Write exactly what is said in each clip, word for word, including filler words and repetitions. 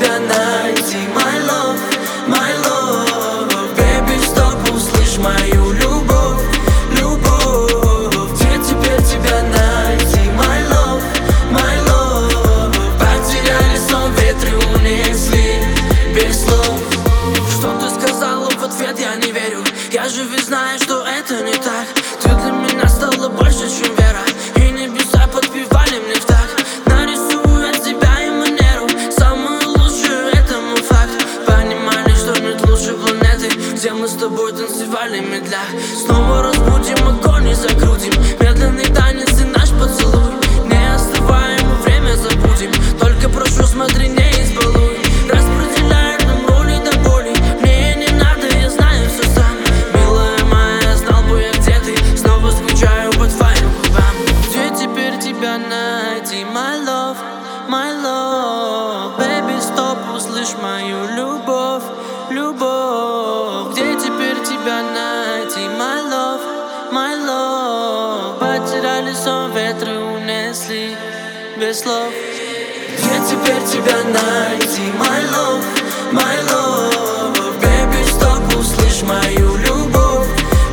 тебя найти, my love, my love. Baby, стоп, услышь мою любовь, любовь. Где теперь тебя найти, my love, my love. Потеряли сон, ветры унесли без слов. Что ты сказала в ответ, я не верю. Я же ведь знаю, что это не так. Ты для меня стала больше, чем вера, и небеса подпевали мне в такт. Нарисую от тебя и манеру, самую лучшую, это мой факт. Понимали, что нет лучше планеты, где мы с тобой танцевали медля. Снова разбудим огонь и закрутим медленный танец и наш поцелуй. Не оставаем, мы время забудем, только прошу, смотри, не избалуй. Распределяют нам роли до боли, мне не надо, я знаю все сам. Милая моя, знал бы я, где ты, снова скучаю по твоим губам. Где теперь тебя найти, my love, my love. Baby, стоп, услышь мою любовь, любовь. Где теперь тебя найти, my love, my love. Потеряли сон, ветры унесли без слов. Где теперь тебя найти, my love, my love. Baby, стоп, услышь мою любовь,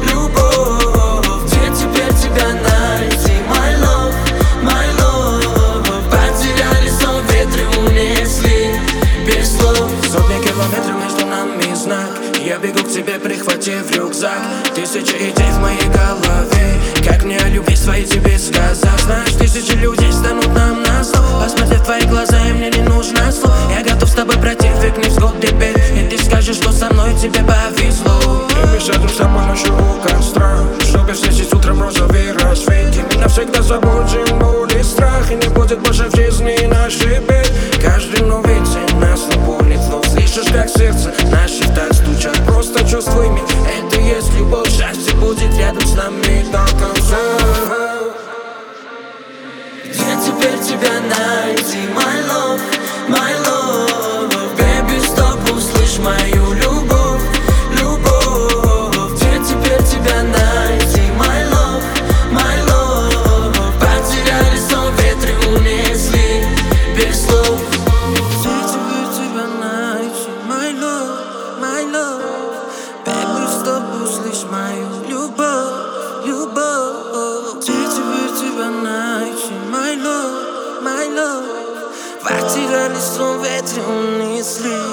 любовь. Где теперь тебя найти, my love, my love. Потеряли сон, ветры унесли без слов. Сотни километров между нами знак, я бегу к тебе, прихватив рюкзак. Тысячи идей в моей голове, как мне о любви своей тебе сказать. Знаешь, тысячи людей станут нам на зло, посмотрев в твои глаза, и мне не нужно слов. Я готов с тобой пройти век невзгод теперь, и ты скажешь, что со мной тебе повезло. И мы сядем с тобой ночью у костра, чтобы встретить утром розовый рассвет. И мы навсегда забудем боль и страх, и не будет больше в жизни наших бед. Каждый новый день нас напомнит вновь, слышишь, как сердце наши так стучат. Просто чувствуй меня, это есть любовь. Счастье будет рядом с нами до конца. Где теперь тебя найти, my love, my love. Baby, стоп, услышь мою любовь, любовь. Где теперь тебя найти, my love, my love. Потеряли сон, ветры унесли без слов. Где теперь тебя найти, my love, my love. Baby, стоп, услышь мою любовь, любовь. Где теперь тебя найти, my love, my love. Потеряли сон, ветры унесли